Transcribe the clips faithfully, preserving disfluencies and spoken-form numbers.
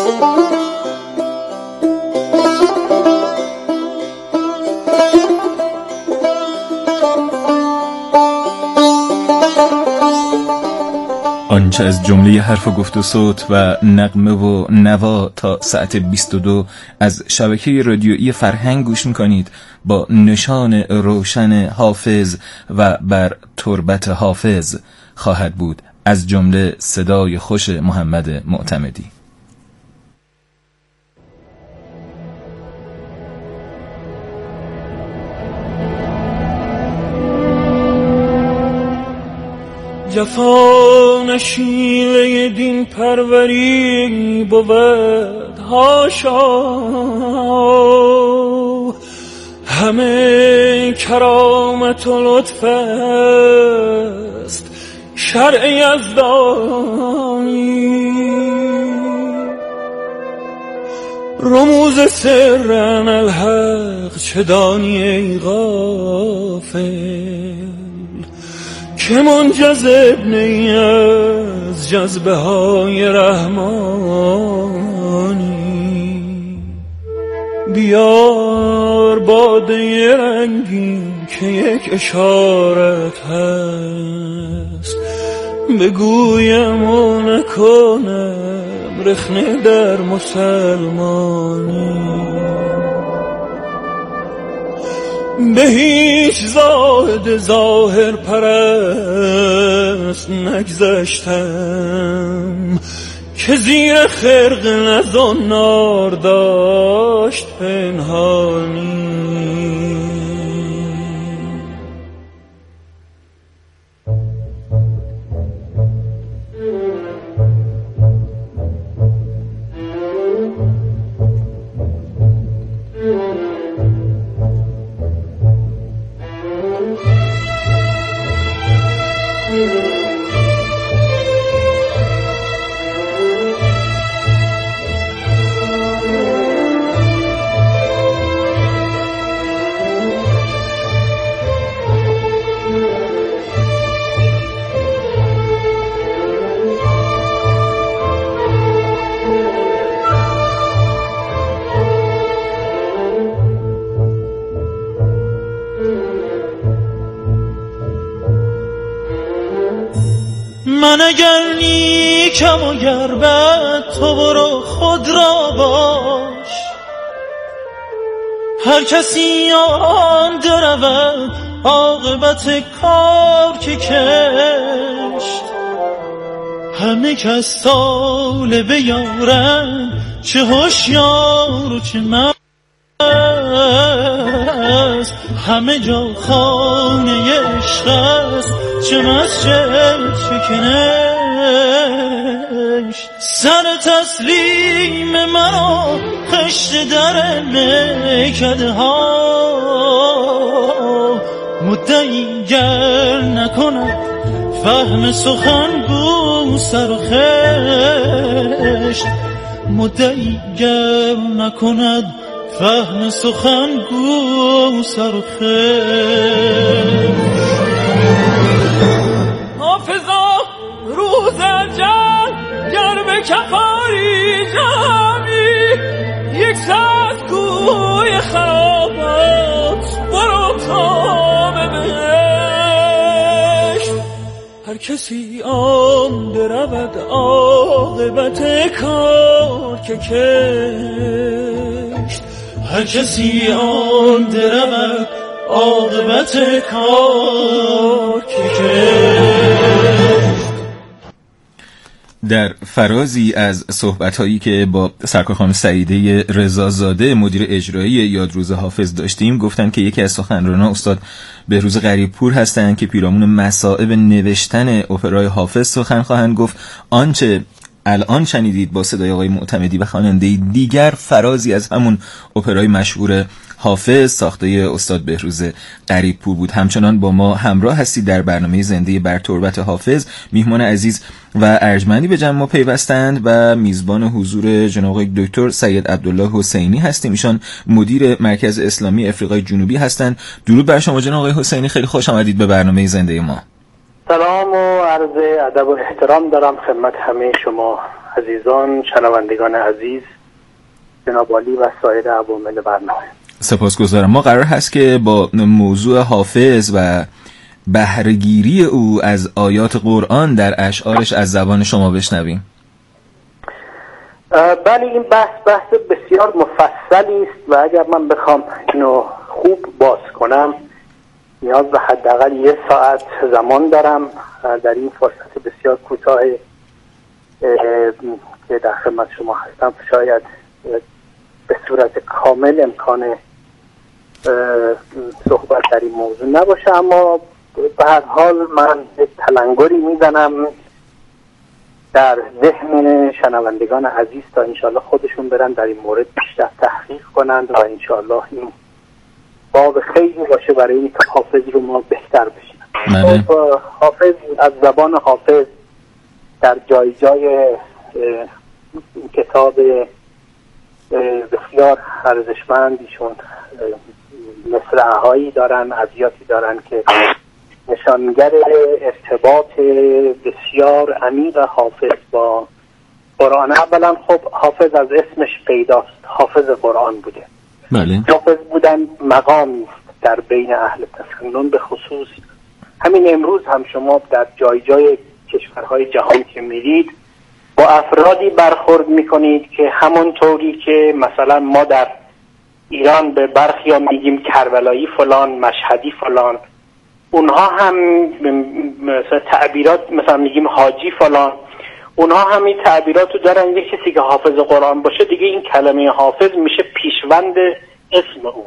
آنچه از جمله حرف و گفت و صوت و نغمه و نوا تا ساعت بیست و دو از شبکه رادیویی فرهنگ گوش میکنید با نشان روشن حافظ و بر تربت حافظ خواهد بود، از جمله صدای خوش محمد معتمدی. جفا نشیله دین پروری بود هاشا، همه کرامت و لطف است شرع یزدانی. رموز سرن الحق چه دانی ای غافل، که منجذب نی از جذبه های رحمانی. بیار باده رنگین که یک اشارت هست، بگویم و نکنم رخنه در مسلمانی. به هیچ زاهد ظاهر پرست نگذشتم، که زیر خرق نزان نار داشت پنهانی. من اگر نیکم و گر بد تو برو خود را باش، هر کسی آن درود عاقبت کار که کشت. همه کس طالب یارن، چه هوشیار و چه مست، همه جا خانه عشق است، چه مسجد چه کنشت. سر تسلیم مرا خشت در میکده ها، مدعی گر نکند فهم سخن گو سر و خشت. مدعی گر نکند فهم سخن گو سر و خشت. حافظا روز جل گر به کفاری جمعی، یک ساعت کوی خرابات برو تا به بهشت. هر کسی آن درود عاقبت کار که کشت. هر کسی آن درود عاقبت کار که کشت. در فرازی از صحبت‌هایی که با سرکار خانم سعیده رضازاده مدیر اجرایی یادروز حافظ داشتیم، گفتن که یکی از سخنرانان استاد بهروز غریبپور هستند که پیرامون مصائب نوشتن اپرای حافظ سخن خواهند گفت. آنچه الان شنیدید با صدای آقای معتمدی و خواننده دیگر فرازی از همون اپرای مشهور حافظ ساخته استاد بهروز غریبپور بود. همچنان با ما همراه هستید در برنامه زنده بر تربت حافظ. میهمان عزیز و ارجمندی به جمع ما پیوستند و میزبان حضور جناب آقای دکتر سید عبدالله حسینی هستیم. ایشان مدیر مرکز اسلامی افریقای جنوبی هستند. درود بر شما جناب آقای حسینی، خیلی خوش آمدید به برنامه زنده ما. سلام و عرض ادب و احترام دارم خدمت همه شما عزیزان، شنوندگان عزیز، جناب عالی و سایر عوامل برنامه. سپاسگزارم. ما قرار هست که با موضوع حافظ و بهره‌گیری او از آیات قرآن در اشعارش از زبان شما بشنویم. بله، این بحث بحث بسیار مفصلی است و اگر من بخوام اینو خوب باز کنم نیاز به حداقل یک ساعت زمان دارم. در این فرصت بسیار کوتاه که در خدمت شما هستم شاید به صورت کامل امکان صحبت در این موضوع نباشه، اما به هر حال من یک تلنگری میزنم در ذهن شنوندگان عزیز تا انشاءالله خودشون برن در این مورد بیشتر تحقیق کنند و انشاءالله این باب خیلی باشه برای این که حافظ رو ما بهتر بشنویم. خب حافظ، از زبان حافظ در جای جای کتاب بسیار ارزشمندیشون مصرع‌هایی دارن، ابیاتی دارن که نشانگر ارتباط بسیار عمیق حافظ با قرآن. اولا خب حافظ از اسمش پیداست، حافظ قرآن بوده. بله. حافظ بودن مقامی است در بین اهل تسنن، به خصوص همین امروز هم شما در جای جای کشورهای جهان که میرید با افرادی برخورد میکنید که همونطوری که مثلا ما در ایران به برخی ها میگیم کربلایی فلان، مشهدی فلان، اونها هم مثلا تعبیرات مثلا میگیم حاجی فلان، اونها هم این تعبیراتو دارن. یک کسی که حافظ قرآن باشه دیگه این کلمه حافظ میشه پیشوند اسم اون.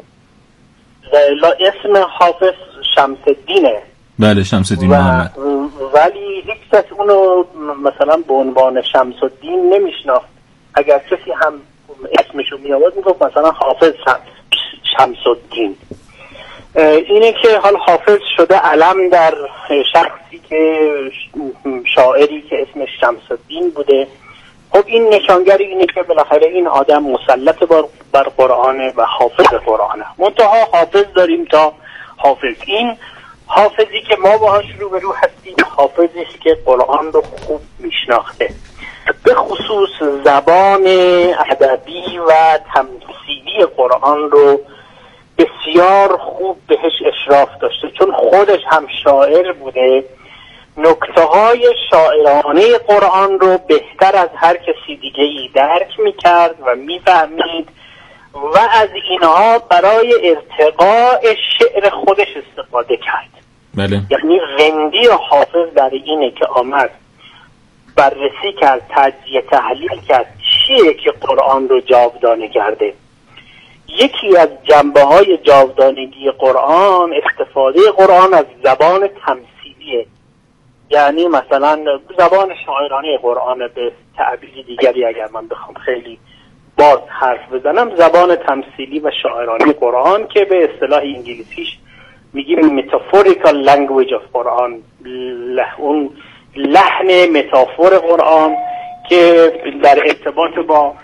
لا اسم حافظ شمس الدینه. بله، شمس الدین محمد. ولی هیچ کس اونو مثلا به عنوان شمس الدین نمیشناخت. اگر کسی هم اسمشو می آورد میگفت مثلا حافظ شمس الدین. اینه که حال حافظ شده علم در شخصی که شاعری که اسمش شمس الدین بوده. خب این نشانگر اینه که بالاخره این آدم مسلط بر قرآنه و حافظ قرآنه. منتها حافظ داریم تا حافظ. این حافظی که ما باهاش روبرو هستیم حافظی که قرآن رو خوب میشناخته، به خصوص زبان ادبی و تمثیلی قرآن رو بسیار خوب بهش اشراف داشته، چون خودش هم شاعر بوده. نکته های شاعرانه قرآن رو بهتر از هر کسی دیگه ای درک میکرد و میفهمید و از اینها برای ارتقاء شعر خودش استفاده کرد. بله. یعنی رندی حافظ در اینه که آمد بررسی کرد، تجزیه تحلیل کرد چیه که قرآن رو جاودانه کرده. یکی از جنبه های جاودانگی قرآن استفاده قرآن از زبان تمثیلیه. یعنی مثلا زبان شاعرانه قرآن، به تعبیر دیگری اگر من بخوام خیلی باز حرف بزنم، زبان تمثیلی و شاعرانه قرآن که به اصطلاح انگلیسیش میگیم metaphorical language of قرآن، اون لحن متافور قرآن که در ارتباط با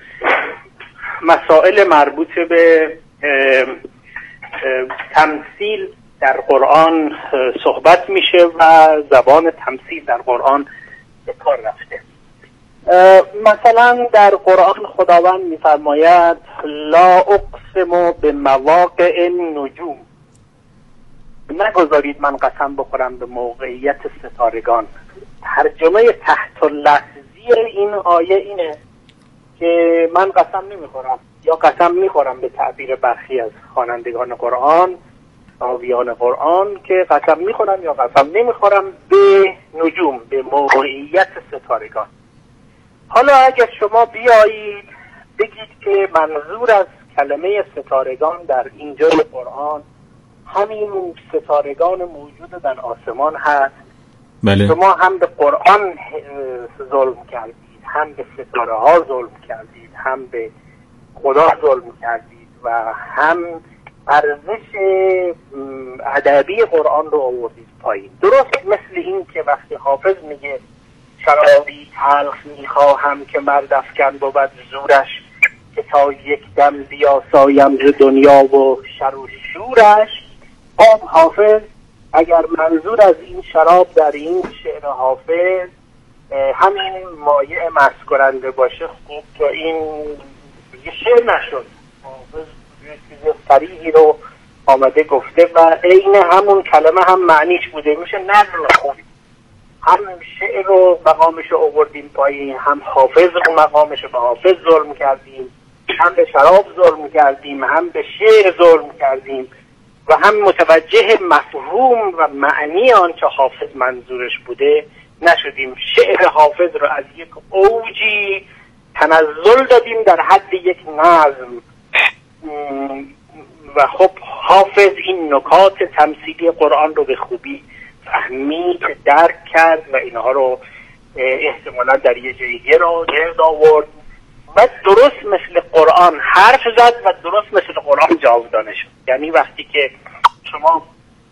مسائل مربوط به اه اه تمثیل در قرآن صحبت میشه و زبان تمثیل در قرآن به کار رفته. مثلا در قرآن خداوند میفرماید لا اقسم به مواقع النجوم، نگذارید من قسم بخورم به موقعیت ستارگان. ترجمه تحت اللفظی این آیه اینه که من قسم نمیخورم یا قسم میخورم به تعبیر برخی از خوانندگان قرآن، راویان قرآن، که قسم میخورم یا قسم نمیخورم به نجوم، به موقعیت ستارگان. حالا اگر شما بیایید بگید که منظور از کلمه ستارگان در اینجای قرآن همین ستارگان موجود در آسمان هست، بله. شما هم به قرآن ظلم کردید، هم به ستاره ها ظلم کردید، هم به خدا ظلم کردید و هم ارزش ادبی قرآن رو آوردید پایین. درست مثل این که وقتی حافظ میگه شرابی تلخ میخواهم که مرد افکن بود زورش، که تا یک دم بیاسایم ز دنیا و شر و شورش. آب حافظ اگر منظور از این شراب در این شعر حافظ همین مایع مست کننده باشه، خب تا این یه شعر نشد. حافظ یه چیز صریحی رو آمده گفته و عین همون کلمه هم معنیش بوده، میشه نظم خوبی. هم شعر رو مقامش رو آوردیم پایین، هم حافظ رو مقامش رو به حافظ ظلم کردیم، هم به شراب ظلم کردیم، هم به شعر ظلم کردیم و هم متوجه مفهوم و معنی آن که حافظ منظورش بوده نشدیم. شعر حافظ رو از یک اوجی تنزل دادیم در حد یک نظم و خب حافظ این نکات تمثیلی قرآن رو به خوبی فهمید، درک کرد و اینها رو احتمالا در یه جایگه رو گرد آورد و درست مثل قرآن حرف زد و درست مثل قرآن جاودانه شد. یعنی وقتی که شما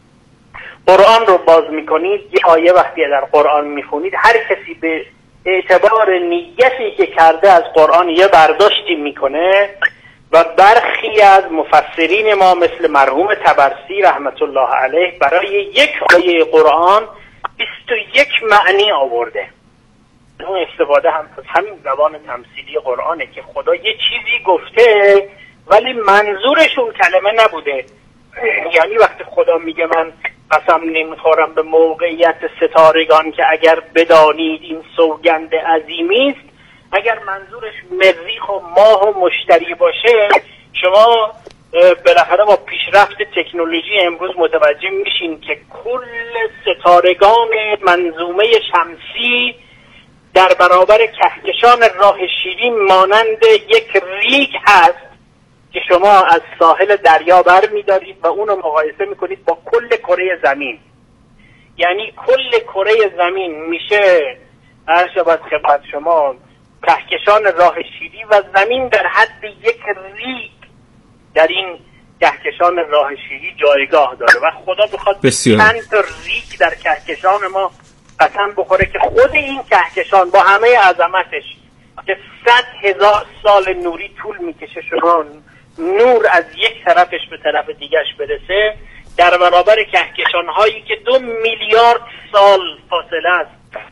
قرآن رو باز میکنید، یه آیه وقتی در قرآن میخونید، هر کسی به اعتبار نیتی که کرده از قرآن یه برداشتی میکنه و برخی از مفسرین ما مثل مرحوم طبرسی رحمت الله علیه برای یک آیه قرآن بیست و یک معنی آورده. اون استفاده هم از همین زبان تمثیلی قرآنه که خدا یه چیزی گفته ولی منظورش اون کلمه نبوده. یعنی وقتی خدا میگه من قسم نمیخورم به موقعیت ستارگان که اگر بدانید این سوگند عظیمی است، اگر منظورش مریخ و ماه و مشتری باشه، شما بالاخره با پیشرفت تکنولوژی امروز متوجه میشین که کل ستارگان منظومه شمسی در برابر کهکشان راه شیرین مانند یک ریگ هست که شما از ساحل دریا بر می‌دارید و اون رو مقایسه میکنید با کل کره زمین. یعنی کل کره زمین میشه هر شبت خدمت شما کهکشان راه شیری و زمین در حد یک ریگ در این کهکشان راه شیری جایگاه داره و خدا بخواد چند تا ریگ در کهکشان ما قسم بخوره که خود این کهکشان با همه عظمتش که صد هزار سال نوری طول میکشه شما نور از یک طرفش به طرف دیگرش برسه، در برابر کهکشان هایی که دو میلیارد سال فاصله است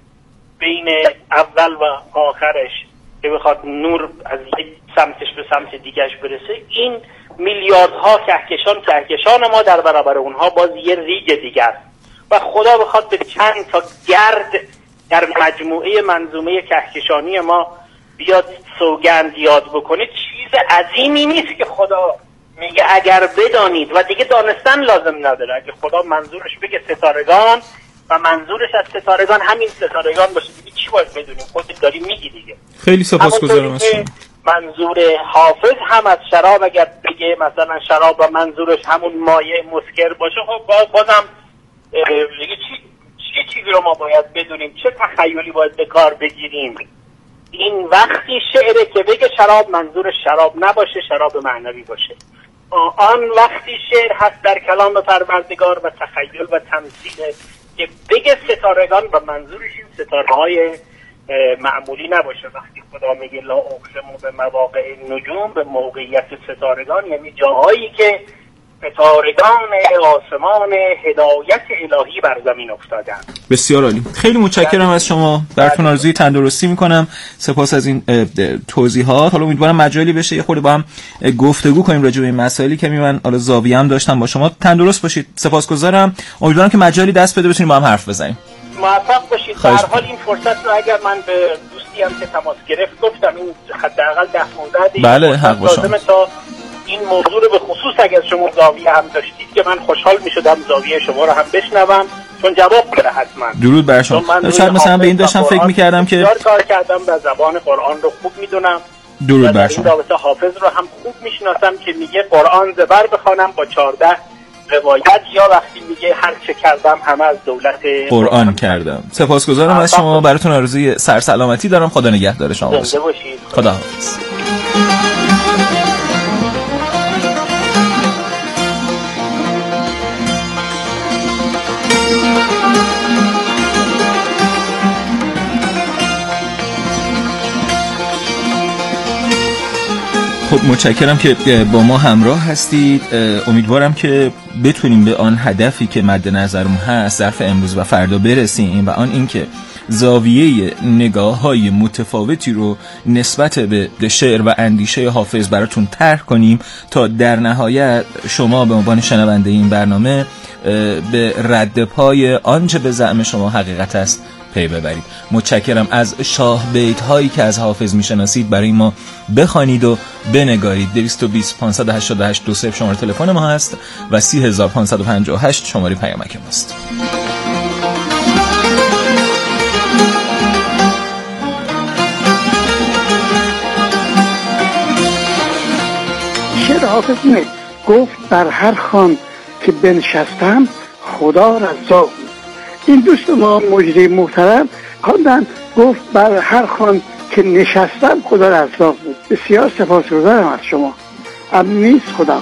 بین اول و آخرش که بخواد نور از یک سمتش به سمت دیگرش برسه، این میلیاردها کهکشان کهکشان ما در برابر اونها باز یه ریگ دیگر و خدا بخواد به چند تا گرد در مجموعه منظومه کهکشانی ما بیاد سوگند یاد بکنه. چیز عظیمی نیست که خدا میگه اگر بدانید و دیگه دانستن لازم نداره. اگه خدا منظورش بگه ستارگان و منظورش از ستارگان همین ستارگان باشه، دیگه چی باید بدونیم؟ خودت داری میگی دیگه. خیلی سپاسگزارم از شما. منظور حافظ هم از شراب اگر بگه مثلا شراب و منظورش همون مایع مسکر باشه، خب بازم دیگه چی چه چیزی رو ما باید بدونیم؟ چه تخیلی باید به کار بگیریم؟ این وقتی شعره که بگه شراب منظور شراب نباشه، شراب معنوی باشه. آن وقتی شعر هست در کلام پروردگار و تخیل و تمثیل که بگه ستارگان و منظورش این ستاره‌های معمولی نباشه. وقتی خدا میگه لا اقسم به مواقع نجوم، به موقعیت ستارگان، یعنی جاهایی که ستارگان آسمان هدایت الهی بر زمین افتادن. بسیار عالی. خیلی متشکرم از شما. براتون آرزوی تندرستی میکنم. سپاس از این توضیحات. حالا امیدوارم مجالی بشه یه خورده با هم گفتگو کنیم راجع به این مسائلی که من حالا زاویه هم داشتم با شما. تندرست باشید. سپاسگزارم. امیدوارم که مجالی دست بده بتونیم با هم حرف بزنیم. موفق باشید. در حال این فرصت رو اگر من به دوستی هم که تماس گرفت گفتم این حداقل ده پانزده دقیقه بله حق با شما. تا این موضوع رو به خصوص اگر شما زاویه هم داشتید که من خوشحال می‌شدم زاویه شما رو هم بشنوم، چون جواب بده حتما. درود بر شما. شاید مثلا به این داشتم فکر می‌کردم که بسیار کار کردم و زبان قرآن رو خوب می‌دونم. درود بر شما. این رابطه حافظ رو هم خوب می‌شناسم که میگه قرآن زبر بخوانم با چهارده روایت، یا وقتی میگه هر چه کردم همه از دولت قرآن کردم. سپاسگزارم از شما. براتون آرزوی سرسلامتی دارم. خدا نگهدار شما. زنده باشید. خدا حافظ. خب متشکرم که با ما همراه هستید. امیدوارم که بتونیم به آن هدفی که مد نظرمون هست ظرف امروز و فردا برسیم و آن این که زاویه نگاه‌های متفاوتی رو نسبت به شعر و اندیشه حافظ براتون طرح کنیم تا در نهایت شما به عنوان شنونده این برنامه به رد پای آنچه به زعم شما حقیقت است پی ببرید. متشکرم. از شاه بیت هایی که از حافظ میشناسید برای ما بخوانید و بنگارید. دویست و بیست پانصد و هشتاد و هشت دو صفر شماره تلفن ما هست و سی هزار پانصد و پنجاه و هشت شماره پیامک ماست. شعر حافظ اینه، گفت بر هر خوان که بنشستم خدا رزاق. این دوست ما مجری محترم خواندن گفت بر هر خوان که نشستم خدا رزاق بود. بسیار سپاسگزارم از شما. ام نیست خدا.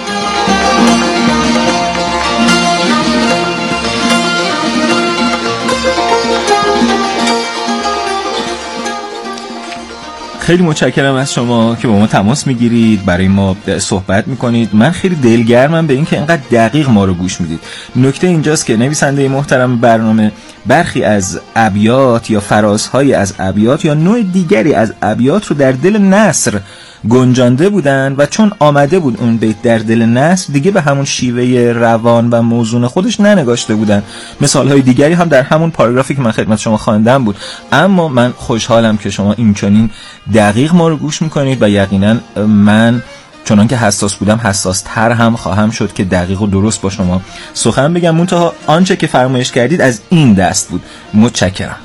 خیلی متشکرم از شما که با ما تماس میگیرید، برای ما صحبت میکنید. من خیلی دلگرمم به این که اینقدر دقیق ما رو گوش میدید. نکته اینجاست که نویسنده محترم برنامه برخی از ابیات یا فرازهای از ابیات یا نوع دیگری از ابیات رو در دل نثر گنجانده بودن و چون آمده بود اون بیت در دل نثر دیگه به همون شیوه روان و موزون خودش ننگاشته بودن. مثالهای دیگری هم در همون پاراگرافی که من خدمت شما خواندم بود. اما من خوشحالم که شما این چنین دقیق ما رو گوش میکنید و یقینا من چنان که حساس بودم حساس تر هم خواهم شد که دقیق و درست با شما سخن بگم. منتها آنچه که فرمایش کردید از این دست بود. متشکرم.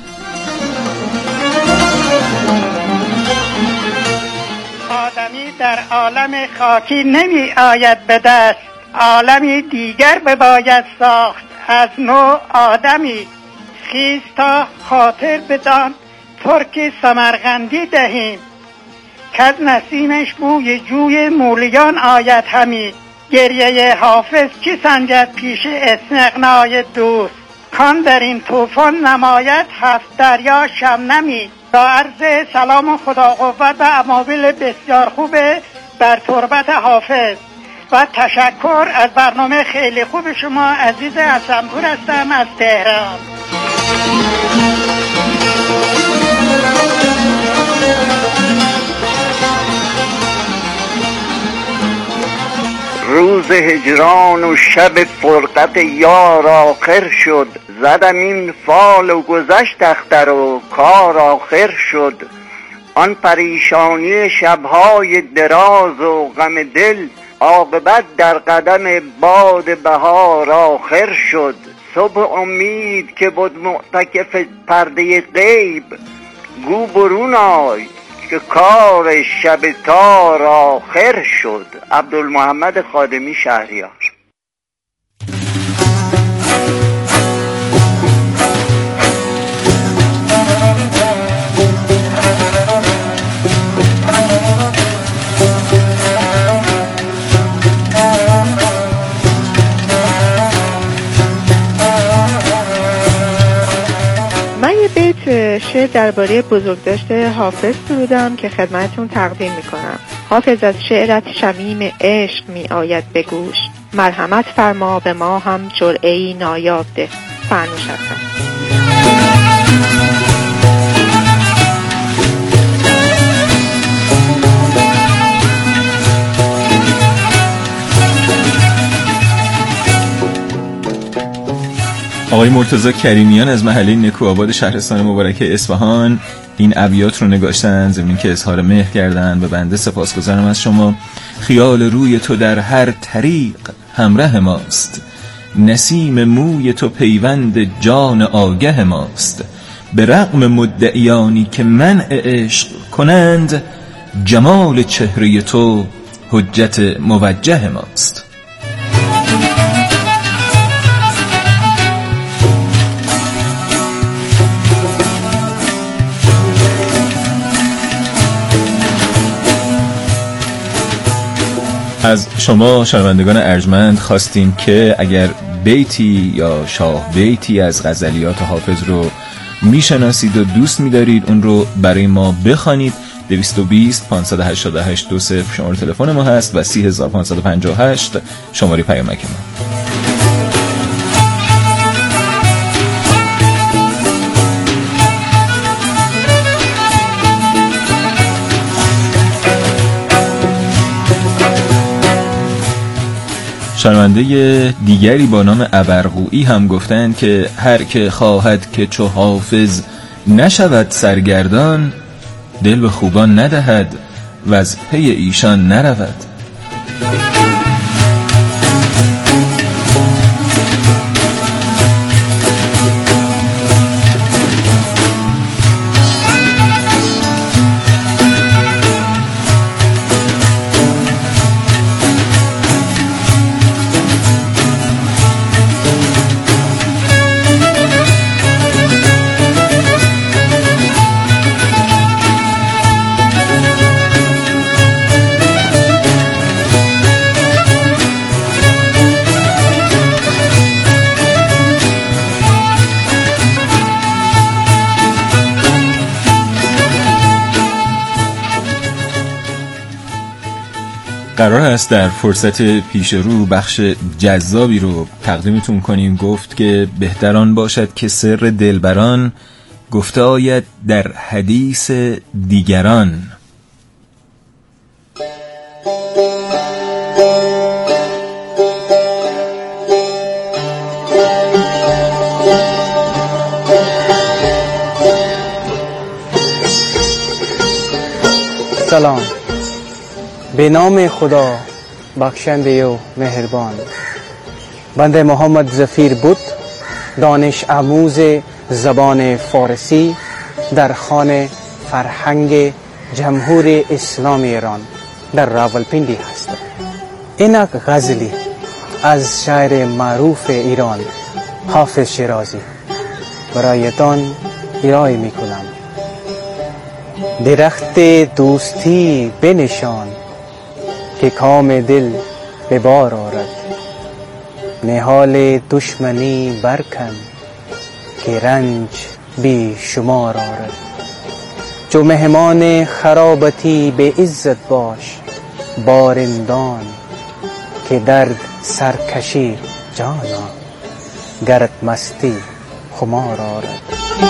آدمی در عالم خاکی نمی آید به دست، عالمی دیگر بباید ساخت از نوع آدمی. خیز تا خاطر بدان ترک سمرقندی دهیم، کز نسیمش بوی جوی مولیان آید همی. گریه حافظ کی سنجد پیش استغنای دوست، کان در این طوفان نماید هفت دریا شبنمی. با عرض سلام و خدا قوت و امابل بسیار خوب بر تربت حافظ و تشکر از برنامه خیلی خوب شما. عزیز حسن‌پور هستم از تهران. روز هجران و شب فرقت یار آخر شد، زدم این فال و گذشت اختر و کار آخر شد. آن پریشانی شبهای دراز و غم دل، عاقبت در قدم باد بهار آخر شد. صبح امید که بود معتکف پرده غیب، گو برون آی که کار شب تار آخر شد. عبدالمحمد خادمی، شهریار. شعر درباره بزرگداشت حافظ سرودم که خدمتتون تقدیم میکنم. حافظ از شعرت شمیم عشق می آید به گوش، مرحمت فرما به ما هم جرعه‌ای نایاب ده. فرنوش هستم. آقای مرتضی کریمیان از محله نکوآباد شهرستان مبارک اصفهان این ابیات رو نگاشتن، ضمن که اظهار مهر کردن. به بنده سپاسگزارم از شما. خیال روی تو در هر طریق همراه ماست، نسیم موی تو پیوند جان آگه ماست. به رغم مدعیانی که منع عشق کنند، جمال چهره تو حجت موجه ماست. از شما شنوندگان ارجمند خواستیم که اگر بیتی یا شاه بیتی از غزلیات حافظ رو میشناسید و دوست می‌دارید اون رو برای ما بخوانید. دویست و بیست پانصد و هشتاد و هشت دو صفر شماره تلفن ما هست و سی هزار پانصد و پنجاه و هشت شماره پیامک ما. شنونده دیگری با نام ابرقویی هم گفتند که هر که خواهد که چو حافظ نشود سرگردان، دل به خوبان ندهد و از پی ایشان نرود. قرار است در فرصت پیش رو بخش جذابی رو تقدیمتون کنیم. گفت که بهتر آن باشد که سر دلبران گفته آید در حدیث دیگران. سلام، به نام خدا بخشنده و مهربان. بنده محمد ظفیر بود، دانش آموز زبان فارسی در خانه فرهنگ جمهوری اسلامی ایران در راولپیندی هستم. اینک غزلی از شاعر معروف ایران حافظ شیرازی برایتان ارائه میکنم. درخت دوستی بنشان که کام دل به بار آرد، نهال دشمنی برکن که رنج بی شمار آرد. جو مهمان خرابتی به عزت باش بارندان، که درد سرکشی جانا گرت مستی خمار آرد.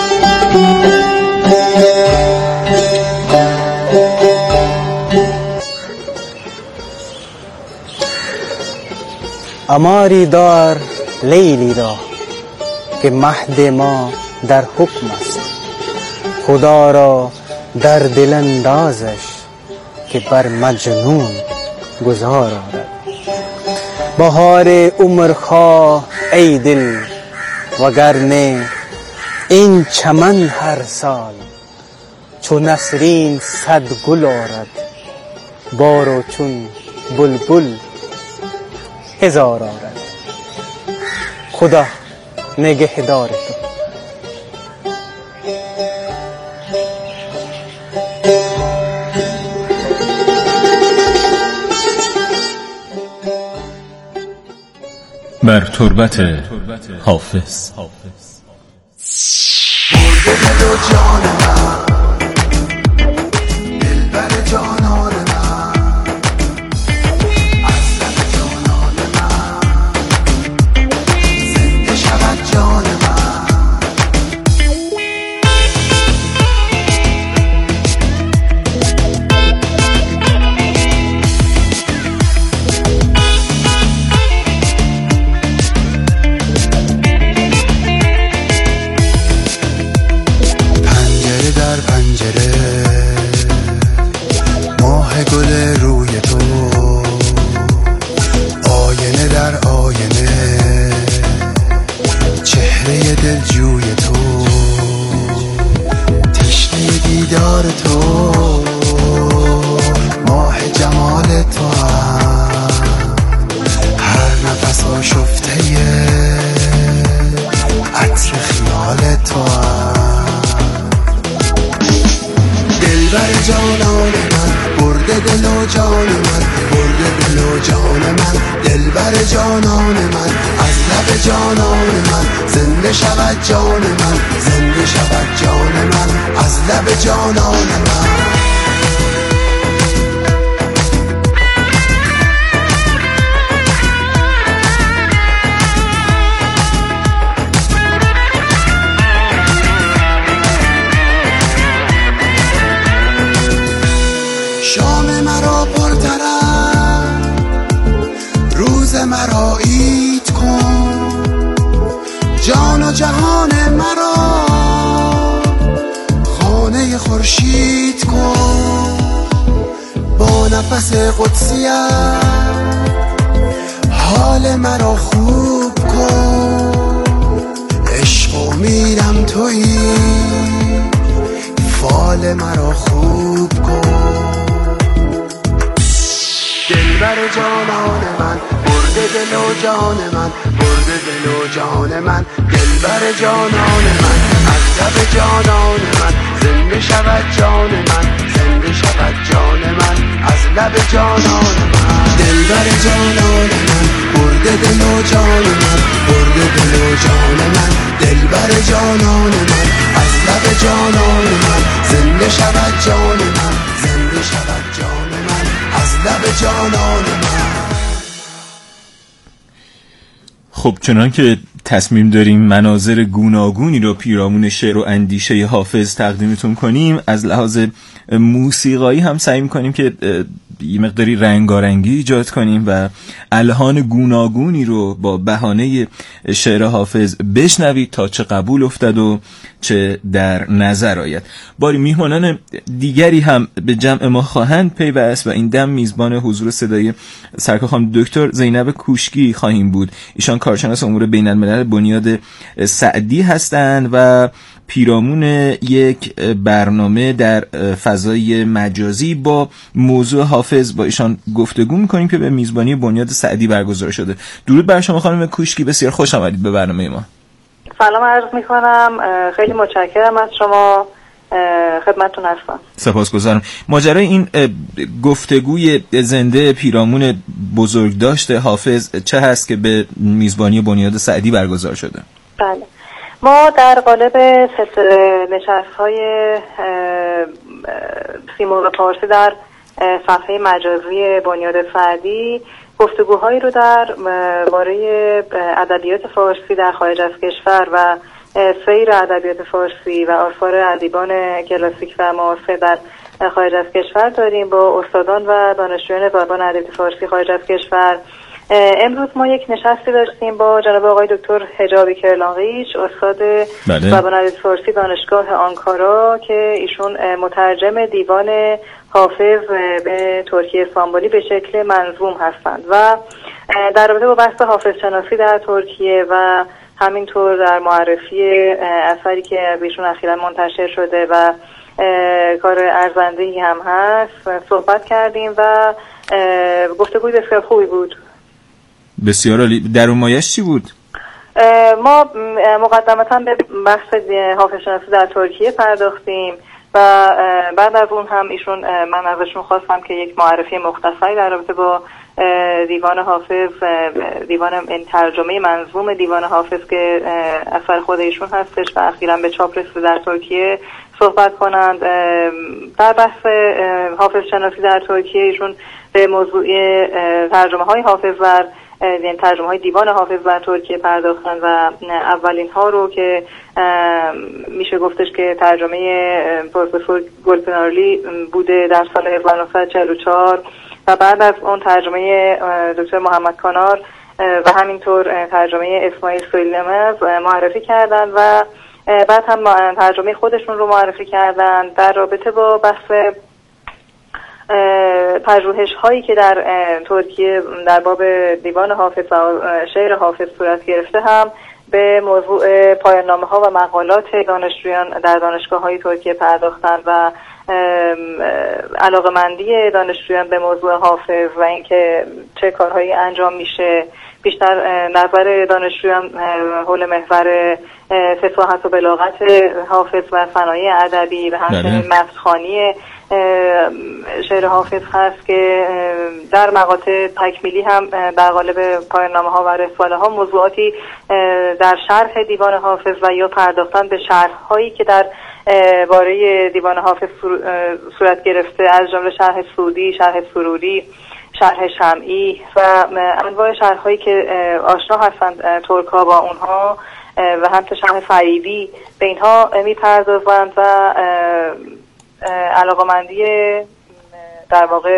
اماری دار لیلی را که مهد ما در حکم است، خدا را در دل اندازش که بر مجنون گذار آرد. بهار عمر خواه ای دل، وگرنه این چمن هر سال چو نسرین صد گل آرد. بارو چون بلبل هزار آرد. خدا نگهدار تو. بر تربت حافظ. برده دل و جان من، دلبر جانان من، از لب جانان من زنده شود جان من. گل روی تو، آینه در آینه چهره دلجوی تو، تشنه دیدار تو، ماه جمال تو هم هر نفس آشفته عطر خیال تو هم. دلبر جانان من، برده دل و جان من، برده دل و جان من، دلبر جانان من، از لب جانان من زنده شود جان من، زنده شود جان من، از لب جانان من. شام مرا پرطرف، روز دل مرا عید کن، جان و جهان مرا خانه خورشید کن. با نفس قدسیت حال مرا خوب کن، عشق و میرم تویی فال مرا خوب کن. دلبر جانان من، برده دل و جان من، برده دل و جان من، دلبر جانان من، از لب جانان من زنده شود جان من، زنده شود جان من، از لب جانان من. دلبر جانان من، برده دل و جان من، برده دل و جان من، دلبر جانان من، از لب جانان من زنده شود جان من، زنده شود جان من، از لب جانان من. خب چنان که تصمیم داریم مناظر گوناگونی رو پیرامون شعر و اندیشه حافظ تقدیمتون کنیم، از لحاظ موسیقایی هم سعی می‌کنیم که یه مقداری رنگارنگی ایجاد کنیم و الحان گوناگونی رو با بهانه شعر حافظ بشنوید تا چه قبول افتد و چه در نظر آید. باری میهمانان دیگری هم به جمع ما خواهند پیوست و این دم میزبان حضور صدای سرکار خانم دکتر زینب کوشکی خواهیم بود. ایشان کارشناس امور بین الملل بنیاد سعدی هستند و پیرامون یک برنامه در فضای مجازی با موضوع حافظ با ایشان گفتگو میکنیم که به میزبانی بنیاد سعدی برگزار شده. درود بر شما خانم کوشکی، بسیار خوش آمدید به برنامه ما. سلام عرض میکنم، خیلی متشکرم از شما، خدمتتون هستم. سپاسگزارم. ماجرای این گفتگوی زنده پیرامون بزرگداشت حافظ چه هست که به میزبانی بنیاد سعدی برگزار شده؟ بله، ما در قالب نشست‌های سیمرغ فارسی در صفحه مجازی بنیاد سعدی گفتگوهایی رو در باره ادبیات فارسی در خارج از کشور و سیر ادبیات فارسی و آثار ادیبان کلاسیک و معاصر در خارج از کشور داریم با استادان و دانشجویان زبان ادبیات فارسی خارج از کشور. امروز ما یک نشستی داشتیم با جناب آقای دکتر حجابی کرلانقیش، استاد زبان ادبیات فارسی دانشگاه آنکارا که ایشون مترجم دیوان حافظ به ترکیه استانبولی به شکل منظوم هستند و در رابطه با بحث حافظ شناسی در ترکیه و همینطور در معرفی اثری که بیشون اخیراً منتشر شده و کار ارزنده‌ای هم هست صحبت کردیم و گفتگوی بسیار خوبی بود. بسیار عالی. در اون مایش چی بود؟ ما مقدمتاً به بحث حافظ شناسی در ترکیه پرداختیم و بعد از اون هم ایشون من ازشون خواستم که یک معرفی مختصری در رابطه با دیوان حافظ، دیوان این ترجمه منظوم دیوان حافظ که اثر خود ایشون هستش و اخیراً به چاپ رسیده در ترکیه صحبت کنند. در بحث حافظ شناسی در ترکیه ایشون به موضوع ترجمه های حافظ و یعنی ترجمه های دیوان حافظ در ترکیه پرداختن و اولین ها رو که میشه گفتش که ترجمه پروفسور گلپنارلی بوده در سال هزار و نهصد و چهل و چهار و بعد از اون ترجمه دکتر محمد کانار و همینطور ترجمه اسماعیل سویلمز معرفی کردن و بعد هم ترجمه خودشون رو معرفی کردن. در رابطه با بحث پژوهش هایی که در ترکیه در باب دیوان حافظ و شعر حافظ صورت گرفته هم به موضوع پایان نامه ها و مقالات دانشجویان در دانشگاه های ترکیه پرداختن و علاقمندی دانشجویان به موضوع حافظ و اینکه چه کارهایی انجام میشه، بیشتر نظر دانشجویان حول محور فصاحت و بلاغت حافظ و صنایع ادبی و همچنین متن‌خوانی شعر حافظ هست که در مقاطع تکمیلی هم در قالب پایان‌نامه ها و رساله ها موضوعاتی در شرح دیوان حافظ و یا پرداختن به شرح هایی که در باره دیوان حافظ صورت گرفته از جمله شرح سعودی، شرح سروری، شرح شمعی و انواع شرح هایی که آشنا هستند ترک ها با اونها و همچنین شرح فریبی به اینها میپردازند و علاقمندی در واقع